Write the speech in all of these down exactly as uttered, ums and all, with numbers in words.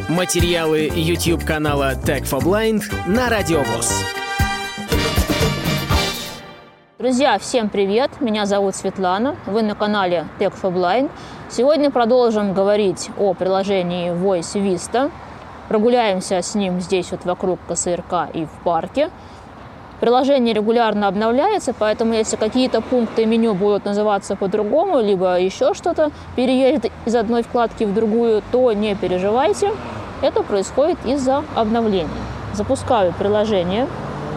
Материалы YouTube-канала Tech for Blind на Радио ВОС. Друзья, всем привет! Меня зовут Светлана, вы на канале Tech for Blind. Сегодня продолжим говорить о приложении Voice Vista. Прогуляемся с ним здесь вот вокруг ка эс эр ка и в парке. Приложение регулярно обновляется, поэтому если какие-то пункты меню будут называться по-другому, либо еще что-то переедет из одной вкладки в другую, то не переживайте. Это происходит из-за обновлений. Запускаю приложение.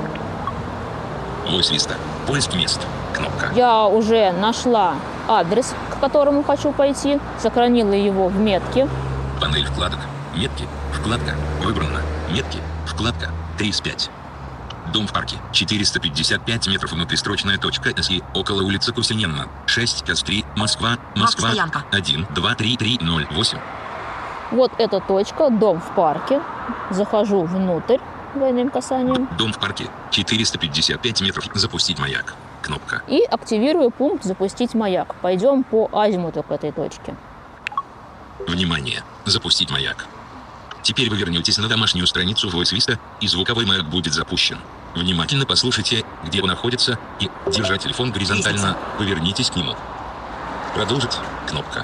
Voice Vista. Поиск мест. Кнопка. Я уже нашла адрес, к которому хочу пойти, сохранила его в метке. Панель вкладок. Метки. Вкладка. Выбрано. Метки. Вкладка. три из пяти. Дом в парке. четыреста пятьдесят пять метров. Внутристрочная точка СИ. Около улицы Кусиненна. шесть КАС три. Москва. Москва. один два три три ноль восемь. Вот эта точка. Дом в парке. Захожу внутрь двойным касанием. Дом в парке. четыреста пятьдесят пять метров. Запустить маяк. Кнопка. И активирую пункт «Запустить маяк». Пойдем по азимуту к этой точке. Внимание! Запустить маяк. Теперь вы вернетесь на домашнюю страницу Voice Vista, и звуковой маяк будет запущен. Внимательно послушайте, где он находится, и, держа телефон горизонтально, повернитесь к нему. Продолжить. Кнопка.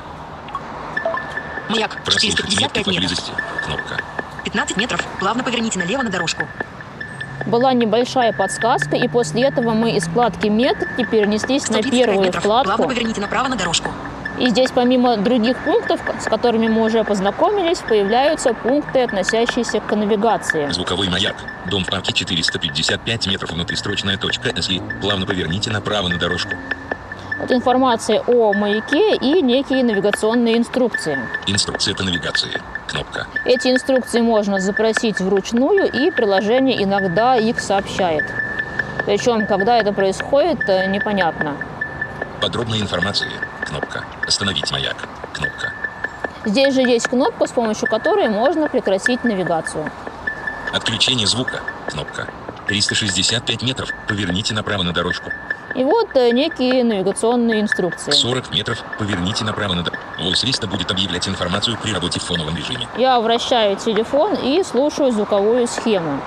Маяк. четыреста пятьдесят пять метров. Кнопка. пятнадцать метров. Плавно поверните налево на дорожку. Была небольшая подсказка, и после этого мы из вкладки «Метки» перенеслись на первую метров. вкладку. Плавно поверните направо на дорожку. И здесь помимо других пунктов, с которыми мы уже познакомились, появляются пункты, относящиеся к навигации. Звуковой маяк. Дом в парке. четыреста пятьдесят пять метров. Внутристрочная точка СИ. Плавно поверните направо на дорожку. Вот информация о маяке и некие навигационные инструкции. Инструкция по навигации. Кнопка. Эти инструкции можно запросить вручную, и приложение иногда их сообщает. Причем, когда это происходит, непонятно. Подробная информация. Кнопка. Остановить маяк. Кнопка. Здесь же есть кнопка, с помощью которой можно прекратить навигацию. Отключение звука. Кнопка. триста шестьдесят пять метров. Поверните направо на дорожку. И вот некие навигационные инструкции. сорок метров. Поверните направо на дорожку. Voice Vista будет объявлять информацию при работе в фоновом режиме. Я вращаю телефон и слушаю звуковую схему.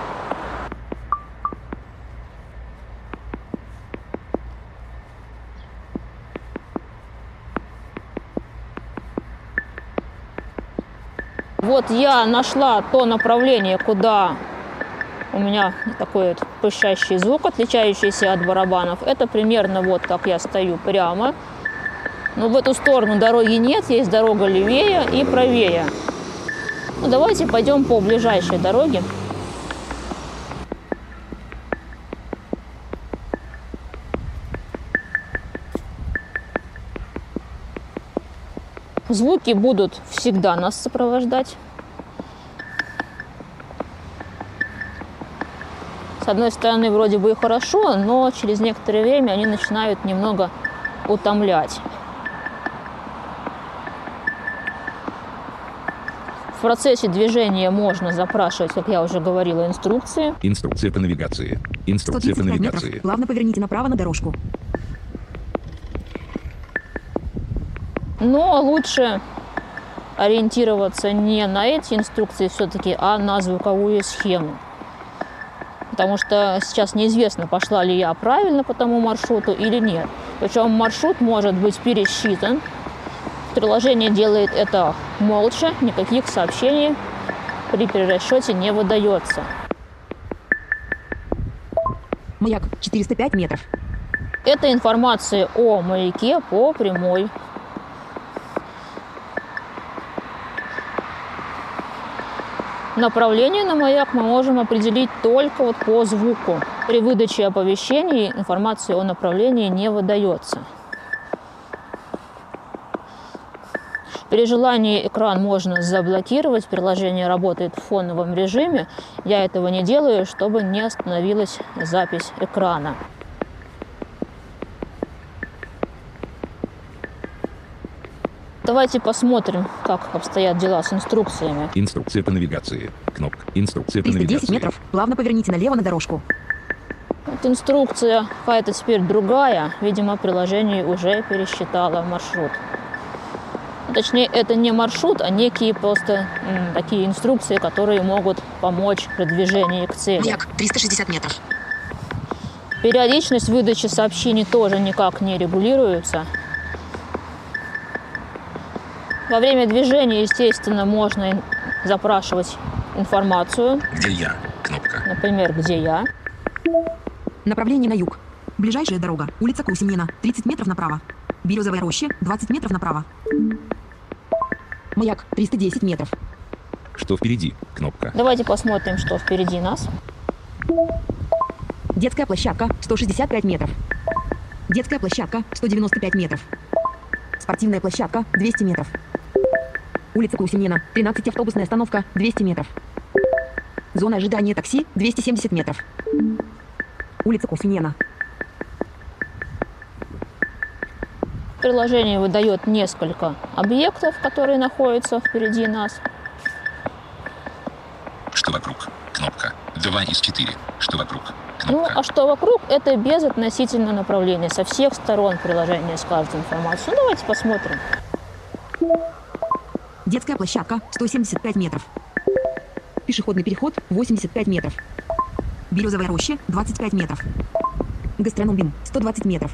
Вот я нашла то направление, куда у меня такой вот пыхащий звук, отличающийся от барабанов. Это примерно вот как я стою прямо. Но в эту сторону дороги нет, есть дорога левее и правее. Ну, давайте пойдем по ближайшей дороге. Звуки будут всегда нас сопровождать. С одной стороны, вроде бы и хорошо, но через некоторое время они начинают немного утомлять. В процессе движения можно запрашивать, как я уже говорила, инструкции. Инструкция по навигации. Инструкция по навигации. Метров. Плавно поверните направо на дорожку. Но лучше ориентироваться не на эти инструкции все-таки, а на звуковую схему. Потому что сейчас неизвестно, пошла ли я правильно по тому маршруту или нет. Причем маршрут может быть пересчитан. Приложение делает это молча, никаких сообщений при перерасчете не выдается. Маяк. четыреста пять метров. Это информация о маяке по прямой. Направление на маяк мы можем определить только вот по звуку. При выдаче оповещений информация о направлении не выдается. При желании экран можно заблокировать, приложение работает в фоновом режиме. Я этого не делаю, чтобы не остановилась запись экрана. Давайте посмотрим, как обстоят дела с инструкциями. Инструкция по навигации. Кнопка. Инструкция по триста навигации. десять метров. Плавно поверните налево на дорожку. Вот инструкция какая-то теперь другая. Видимо, приложение уже пересчитало маршрут. Точнее, это не маршрут, а некие просто м, такие инструкции, которые могут помочь при движении к цели. Маяк, триста шестьдесят метров. Периодичность выдачи сообщений тоже никак не регулируется. Во время движения, естественно, можно запрашивать информацию. Где я? Кнопка. Например, где я. Направление на юг. Ближайшая дорога. Улица Кусинина. тридцать метров направо. Березовая роща. двадцать метров направо. Маяк. триста десять метров. Что впереди? Кнопка. Давайте посмотрим, что впереди нас. Детская площадка. сто шестьдесят пять метров. Детская площадка. сто девяносто пять метров. Спортивная площадка. двести метров. Улица Кусинина. тринадцать автобусная остановка. двести метров. Зона ожидания такси. двести семьдесят метров. Улица Кусинина. Приложение выдает несколько объектов, которые находятся впереди нас. Что вокруг? Кнопка. два из четыре. Что вокруг? Ну, Кнопка. а что вокруг, это без относительного направления. Со всех сторон приложение скажет информацию. Ну, давайте посмотрим. Детская площадка. сто семьдесят пять метров. Пешеходный переход. восемьдесят пять метров. Березовая роща. двадцать пять метров. Гастроном сто двадцать метров.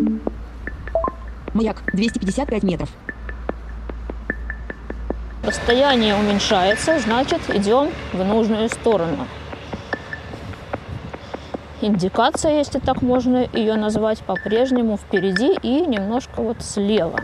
Маяк. двести пятьдесят пять метров. Расстояние уменьшается, значит, идем в нужную сторону. Индикация, если так можно ее назвать, по-прежнему впереди и немножко вот слева.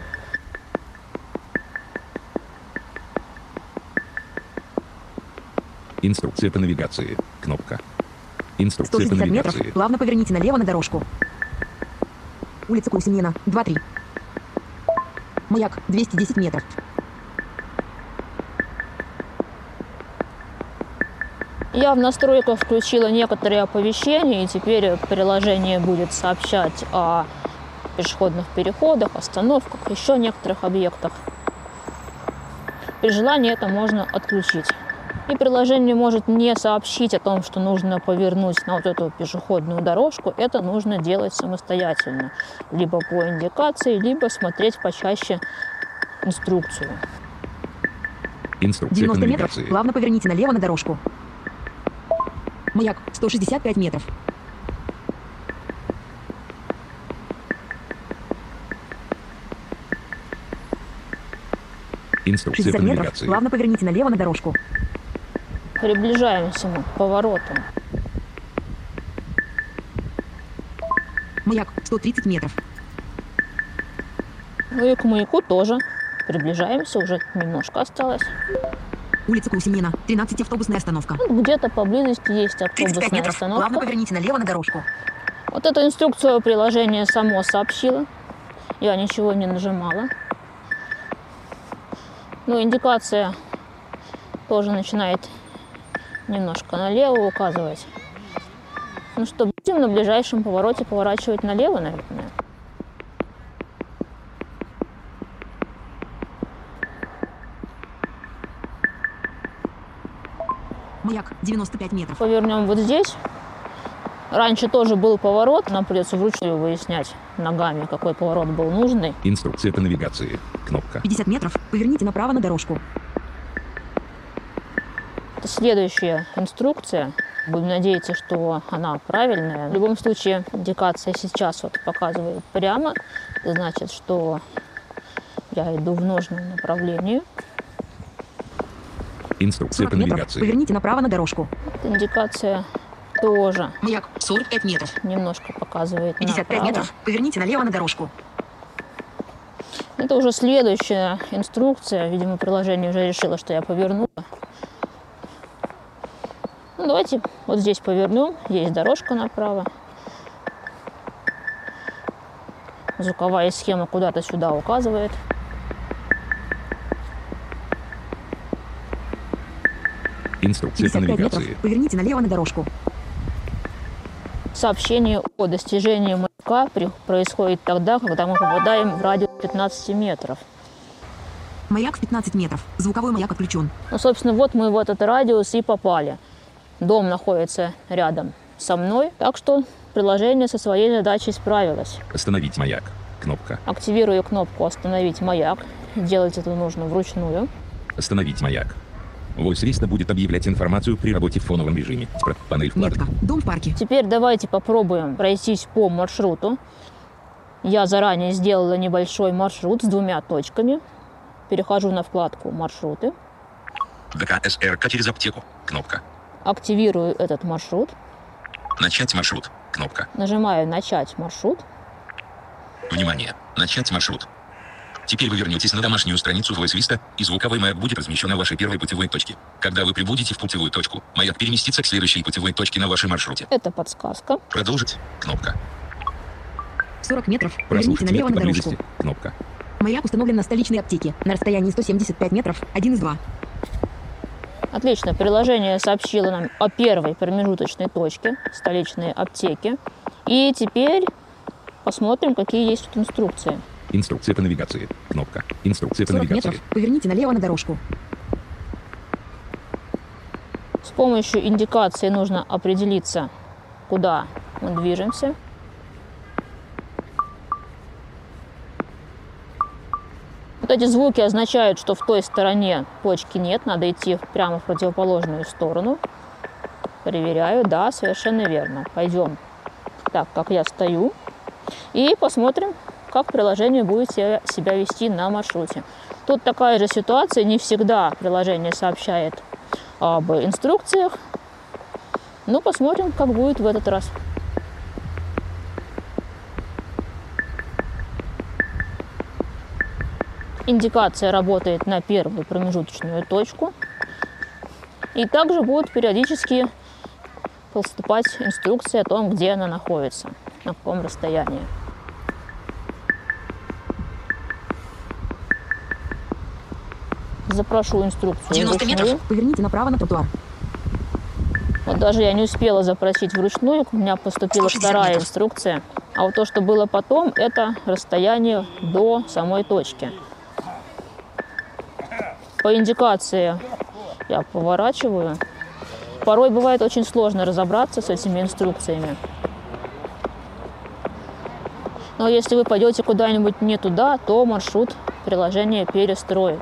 Инструкция по навигации. Кнопка. сто Инструкция по шестьдесят навигации. метров. Плавно поверните налево на дорожку. Улица Кусинина. два три. Маяк. двести десять метров. Я в настройках включила некоторые оповещения, и теперь приложение будет сообщать о пешеходных переходах, остановках, еще некоторых объектах. При желании это можно отключить. И приложение может не сообщить о том, что нужно повернуть на вот эту пешеходную дорожку. Это нужно делать самостоятельно. Либо по индикации, либо смотреть почаще инструкцию. Инструкция по девяносто метров. навигации. Плавно поверните налево на дорожку. Маяк. сто шестьдесят пять метров. Инструкция шестьдесят по метров. навигации. Плавно поверните налево на дорожку. Приближаемся мы к повороту. Маяк. сто тридцать метров. Ну и к маяку тоже. Приближаемся, уже немножко осталось. Улица Кусинина. тринадцать автобусная остановка. Ну, где-то поблизости есть тридцать пять автобусная метров. Плавно остановка. поверните налево на дорожку. Вот эту инструкцию приложение само сообщило. Я ничего не нажимала. Ну, индикация тоже начинает немножко налево указывать. Ну что, будем на ближайшем повороте поворачивать налево, наверное. Маяк. девяносто пять метров. Повернем вот здесь. Раньше тоже был поворот, нам придется вручную выяснять ногами, какой поворот был нужный. Инструкция по навигации. Кнопка. пятьдесят метров. Поверните направо на дорожку. Это следующая инструкция. Будем надеяться, что она правильная. В любом случае, индикация сейчас вот показывает прямо. Это значит, что я иду в нужном направлении. Инструкция по сорок метров. навигации. Поверните направо на дорожку. Индикация тоже Маяк. сорок пять метров. немножко показывает пятьдесят пять направо. метров. Поверните налево на дорожку. Это уже следующая инструкция. Видимо, приложение уже решило, что я повернула. Ну, давайте вот здесь повернем. Есть дорожка направо. Звуковая схема куда-то сюда указывает. Инструкция по пятьдесят пять метров. навигации. Поверните налево на дорожку. Сообщение о достижении маяка при- происходит тогда, когда мы попадаем в радиус пятнадцати метров. Маяк в пятнадцать метров. Звуковой маяк отключен. Ну, собственно, вот мы в этот радиус и попали. Дом находится рядом со мной, так что приложение со своей задачей справилось. Остановить маяк. Кнопка. Активирую кнопку «Остановить маяк». делать это нужно вручную. Остановить маяк. Voice Vista будет объявлять информацию при работе в фоновом режиме. Панель вкладок. Метка. Дом в парке. Теперь давайте попробуем пройтись по маршруту. Я заранее сделала небольшой маршрут с двумя точками. Перехожу на вкладку «Маршруты». ДК СРК через аптеку. Кнопка. Активирую этот маршрут. Начать маршрут. Кнопка. Нажимаю «Начать маршрут». Внимание! Начать маршрут. Теперь вы вернетесь на домашнюю страницу Voice Vista, и звуковой маяк будет размещен на вашей первой путевой точке. Когда вы прибудете в путевую точку, маяк переместится к следующей путевой точке на вашем маршруте. Это подсказка. Продолжить. Кнопка. сорок метров. Поверните Прослушать налево метки на дорожку. поблизости. Кнопка. Маяк установлен на столичной аптеке. На расстоянии сто семьдесят пять метров. один из два. Отлично. Приложение сообщило нам о первой промежуточной точке столичной аптеки. И теперь посмотрим, какие есть тут инструкции. Инструкция по навигации. Кнопка. Инструкция по сорок навигации. метров. Поверните налево на дорожку. С помощью индикации нужно определиться, куда мы движемся. Вот эти звуки означают, что в той стороне точки нет, надо идти прямо в противоположную сторону. Проверяю, да, совершенно верно. Пойдем так, как я стою, и посмотрим, как приложение будет себя, себя вести на маршруте. Тут такая же ситуация, не всегда приложение сообщает об инструкциях, но посмотрим, как будет в этот раз. Индикация работает на первую промежуточную точку, и также будут периодически поступать инструкции о том, где она находится, на каком расстоянии. Запрошу инструкцию девяносто вручную. метров. Поверните направо на тротуар. Вот даже я не успела запросить вручную, у меня поступила сто шестьдесят вторая метров. инструкция. А вот то, что было потом, это расстояние до самой точки. По индикации я поворачиваю. Порой бывает очень сложно разобраться с этими инструкциями. Но если вы пойдете куда-нибудь не туда, то маршрут приложение перестроит.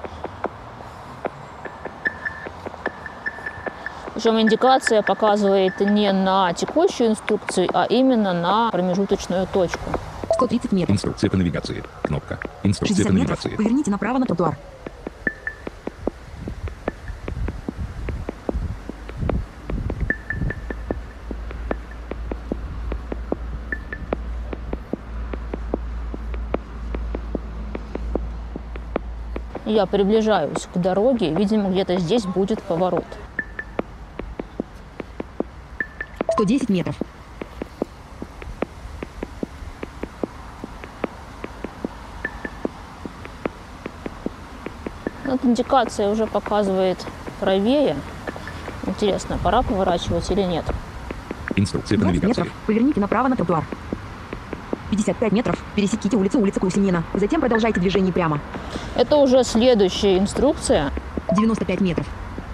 Причем индикация показывает не на текущую инструкцию, а именно на промежуточную точку. сто тридцать метров. Инструкция по навигации. Кнопка. Инструкция шестьдесят по метров. навигации. Поверните направо на тротуар. Я приближаюсь к дороге, видимо, где-то здесь будет поворот. сто десять метров. Вот индикация уже показывает правее. Интересно, пора поворачивать или нет? Инструкция по двадцать навигации. метров. Поверните направо на тротуар. пятьдесят пять метров. Пересеките улицу, улица Кусинина. Затем продолжайте движение прямо. Это уже следующая инструкция. девяносто пять метров.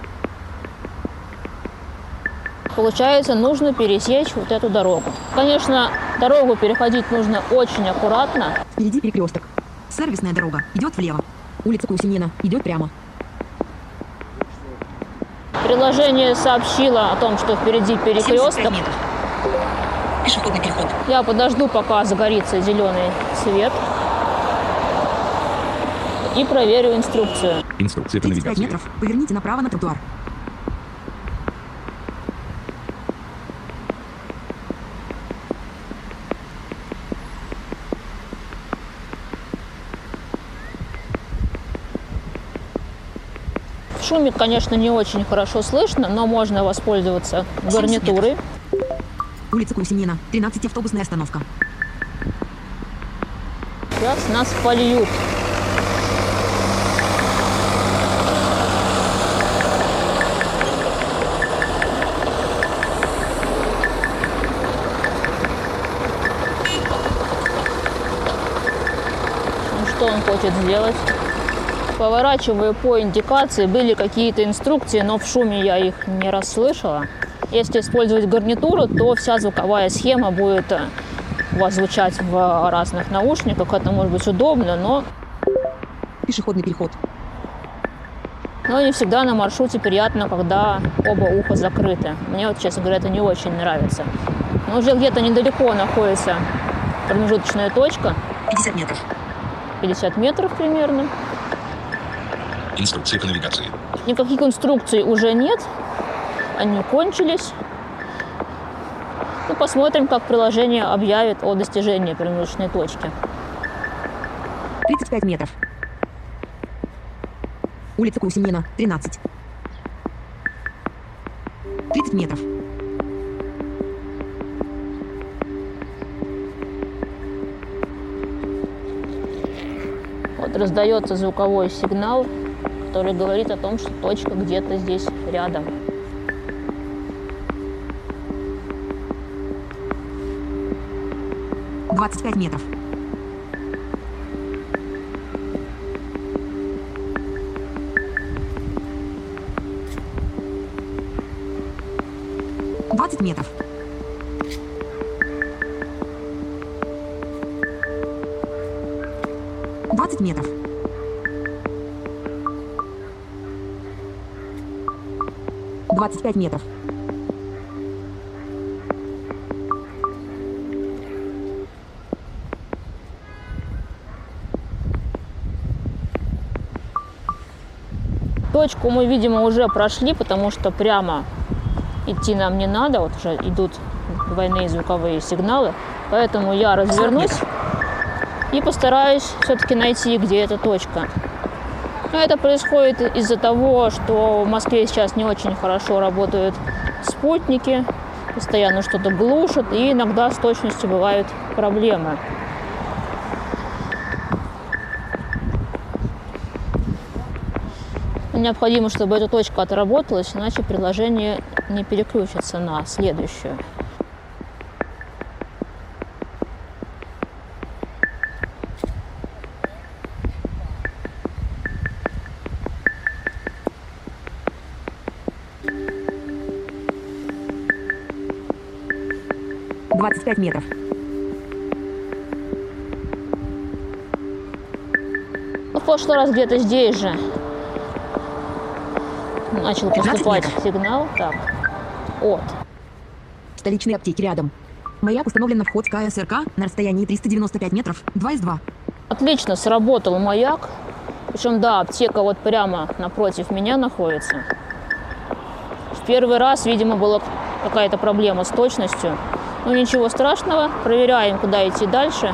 Получается, нужно пересечь вот эту дорогу. Конечно, дорогу переходить нужно очень аккуратно. Впереди перекресток. Сервисная дорога. Идет влево. Улица Кусинина. Идет прямо. Приложение сообщило о том, что впереди семьдесят пять перекресток. метров. Пешеходный переход. Я подожду, пока загорится зеленый свет. И проверю инструкцию. Инструкция по тридцать пять навигации. метров. Поверните направо на тротуар. В шуме, конечно, не очень хорошо слышно, но можно воспользоваться гарнитурой. Улица Кусинина. тринадцать автобусная остановка. Сейчас нас польют. Ну, что он хочет сделать? Поворачиваю по индикации, были какие-то инструкции, но в шуме я их не расслышала. Если использовать гарнитуру, то вся звуковая схема будет у вас звучать в разных наушниках. Это может быть удобно, но Пешеходный переход. Но не всегда на маршруте приятно, когда оба уха закрыты. Мне вот, честно говоря, это не очень нравится. Но уже где-то недалеко находится промежуточная точка. пятьдесят метров. пятьдесят метров примерно. Инструкции по навигации. Никаких инструкций уже нет. Они кончились. Ну, посмотрим, как приложение объявит о достижении промежуточной точки. тридцать пять метров. Улица Кусинина, тринадцать. тридцать метров. Вот раздается звуковой сигнал, который говорит о том, что точка где-то здесь рядом. двадцать пять метров. двадцать метров. двадцать метров. двадцать пять метров. Точку мы, видимо, уже прошли, потому что прямо идти нам не надо. Вот уже идут двойные звуковые сигналы. Поэтому я развернусь и постараюсь все-таки найти, где эта точка. Но это происходит из-за того, что в Москве сейчас не очень хорошо работают спутники, постоянно что-то глушат, и иногда с точностью бывают проблемы. Необходимо, чтобы эта точка отработалась, иначе приложение не переключится на следующую. двадцать пять метров. В прошлый раз где-то здесь же начал поступать сигнал. Так, от. Столичные аптеки рядом. Маяк установлен на вход в ка эс эр ка на расстоянии триста девяносто пять метров, два из два. Отлично сработал маяк. Причем, да, аптека вот прямо напротив меня находится. В первый раз, видимо, была какая-то проблема с точностью. Ну, ничего страшного. Проверяем, куда идти дальше.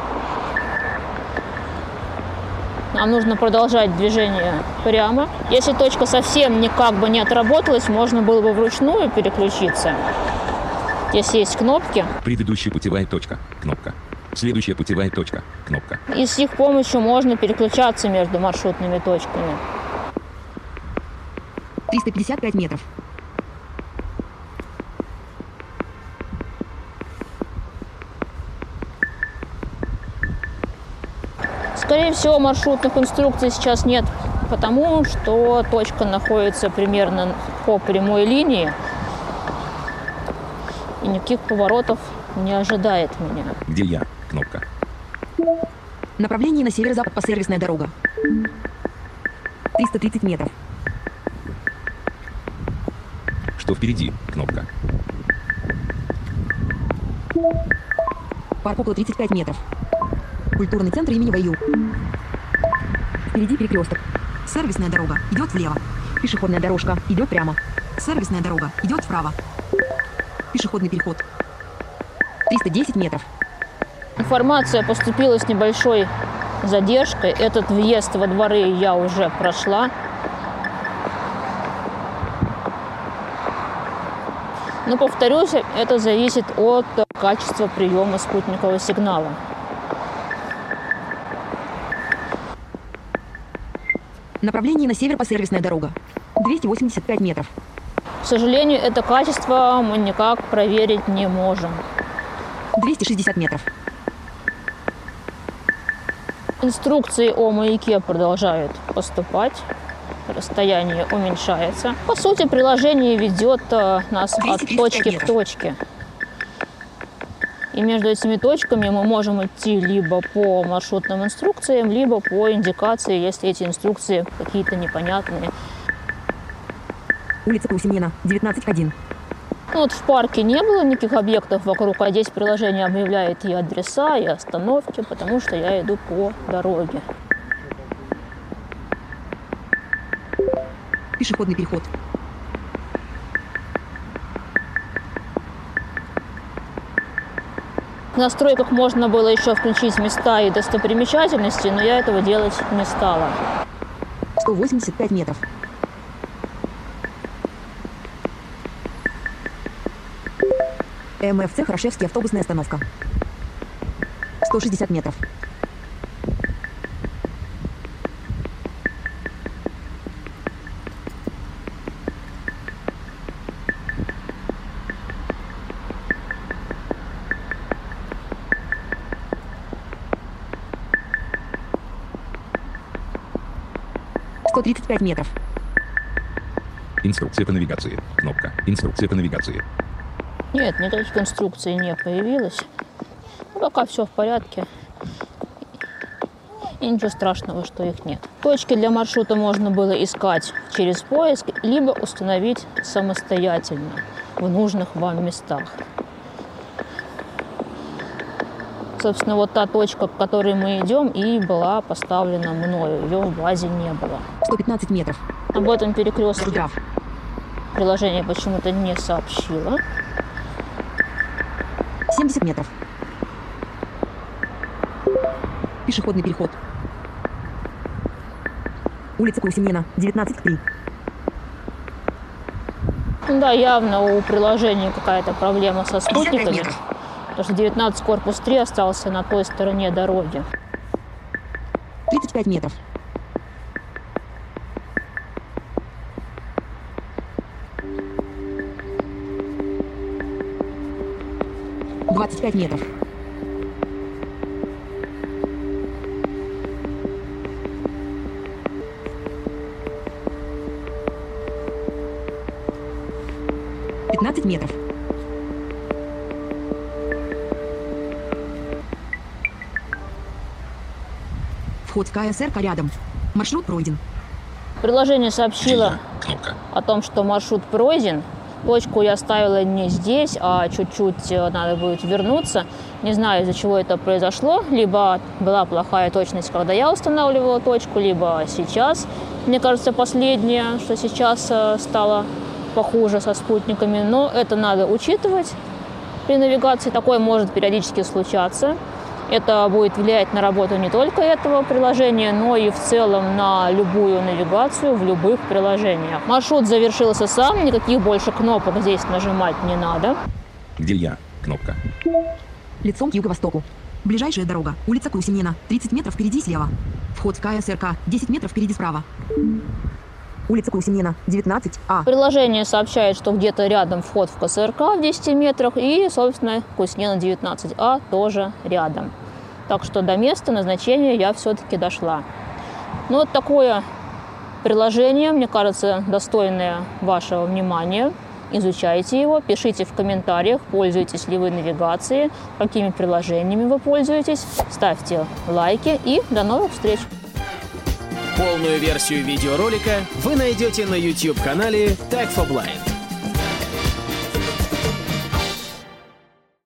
Нам нужно продолжать движение прямо. Если точка совсем никак бы не отработалась, можно было бы вручную переключиться. Здесь есть кнопки. Предыдущая путевая точка. Кнопка. Следующая путевая точка. Кнопка. И с их помощью можно переключаться между маршрутными точками. триста пятьдесят пять метров. Скорее всего, маршрутных инструкций сейчас нет, потому что точка находится примерно по прямой линии, и никаких поворотов не ожидает меня. Где я? Кнопка. Направление на северо-запад по сервисная дорога. триста тридцать метров. Что впереди? Кнопка. Парк около тридцать пять метров. Культурный центр имени Ваю. Впереди перекресток. Сервисная дорога идет влево. Пешеходная дорожка идет прямо. Сервисная дорога идет вправо. Пешеходный переход. триста десять метров. Информация поступила с небольшой задержкой. Этот въезд во дворы я уже прошла. Но, повторюсь, это зависит от качества приема спутникового сигнала. Направление на север по сервисная дорога. двести восемьдесят пять метров. К сожалению, это качество мы никак проверить не можем. двести шестьдесят метров. Инструкции о маяке продолжают поступать. Расстояние уменьшается. По сути, приложение ведет нас от точки к точке. И между этими точками мы можем идти либо по маршрутным инструкциям, либо по индикации, если эти инструкции какие-то непонятные. Улица Кусинена, девятнадцать один. Ну, вот в парке не было никаких объектов вокруг, а здесь приложение объявляет и адреса, и остановки, потому что я иду по дороге. Пешеходный переход. В настройках можно было еще включить места и достопримечательности, но я этого делать не стала. сто восемьдесят пять метров. МФЦ Хорошевский, автобусная остановка. сто шестьдесят метров. сто тридцать пять метров. Инструкция по навигации. Кнопка. Инструкция по навигации. Нет, никаких инструкций не появилось. Ну, пока все в порядке. И ничего страшного, что их нет. Точки для маршрута можно было искать через поиск, либо установить самостоятельно в нужных вам местах. Собственно, вот та точка, к которой мы идем, и была поставлена мною. Ее в базе не было. сто пятнадцать метров. Об этом перекрестке Рудав. приложение почему-то не сообщило. семьдесят метров. Пешеходный переход. Улица Кусинена, девятнадцать три. Ну да, явно у приложения какая-то проблема со спутниками. Потому что девятнадцать корпус три остался на той стороне дороги. тридцать пять метров. двадцать пять метров. пятнадцать метров. Вход в КСРК рядом. Маршрут пройден. Приложение сообщило Кнопка. о том, что маршрут пройден. Точку я ставила не здесь, а чуть-чуть надо будет вернуться. Не знаю, из-за чего это произошло. Либо была плохая точность, когда я устанавливала точку, либо сейчас. Мне кажется, последнее, что сейчас стало похуже со спутниками. Но это надо учитывать при навигации. Такое может периодически случаться. Это будет влиять на работу не только этого приложения, но и в целом на любую навигацию в любых приложениях. Маршрут завершился сам, никаких больше кнопок здесь нажимать не надо. Где я? Кнопка. Лицом к юго-востоку. Ближайшая дорога. Улица Кусинена. тридцать метров впереди слева. Вход в КСРК. десять метров впереди справа. Улица Кусинена. девятнадцать А. Приложение сообщает, что где-то рядом вход в КСРК в десяти метрах и, собственно, Кусинена девятнадцать А тоже рядом. Так что до места назначения я все-таки дошла. Ну, вот такое приложение, мне кажется, достойное вашего внимания. Изучайте его, пишите в комментариях, пользуетесь ли вы навигацией, какими приложениями вы пользуетесь, ставьте лайки и до новых встреч! Полную версию видеоролика вы найдете на YouTube-канале Tech for Blind.